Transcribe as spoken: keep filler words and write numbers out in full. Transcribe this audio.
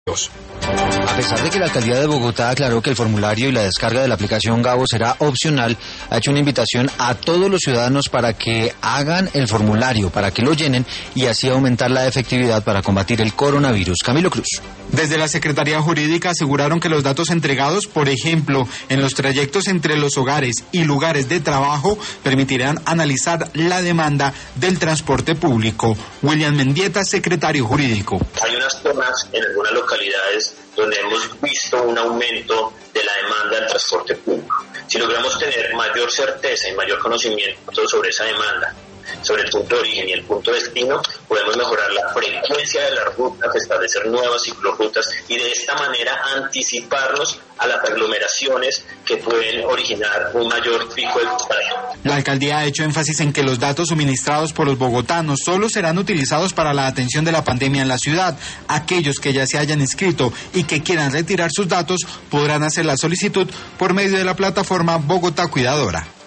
A pesar de que la alcaldía de Bogotá aclaró que el formulario y la descarga de la aplicación Gabo será opcional, ha hecho una invitación a todos los ciudadanos para que hagan el formulario, para que lo llenen y así aumentar la efectividad para combatir el coronavirus. Camilo Cruz. Desde la Secretaría Jurídica aseguraron que los datos entregados, por ejemplo, en los trayectos entre los hogares y lugares de trabajo, permitirán analizar la demanda del transporte público. William Mendieta, secretario jurídico. Hay unas zonas en algunas localidades donde hemos visto un aumento de la demanda del transporte público. Si logramos tener mayor certeza y mayor conocimiento sobre esa demanda, sobre el punto de origen y el punto de destino, podemos mejorar la frecuencia de las rutas, establecer nuevas ciclorrutas y de esta manera anticiparnos a las aglomeraciones que pueden originar un mayor pico de contagio. La alcaldía ha hecho énfasis en que los datos suministrados por los bogotanos solo serán utilizados para la atención de la pandemia en la ciudad. Aquellos que ya se hayan inscrito y que quieran retirar sus datos podrán hacer la solicitud por medio de la plataforma Bogotá Cuidadora.